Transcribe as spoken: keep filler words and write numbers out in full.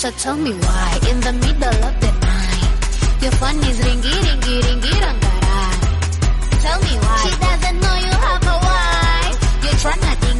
So tell me why, in the middle of the night, your phone is ringy, ringy, ringy, rangarai. Tell me why, she doesn't know you have a wife. You're trying to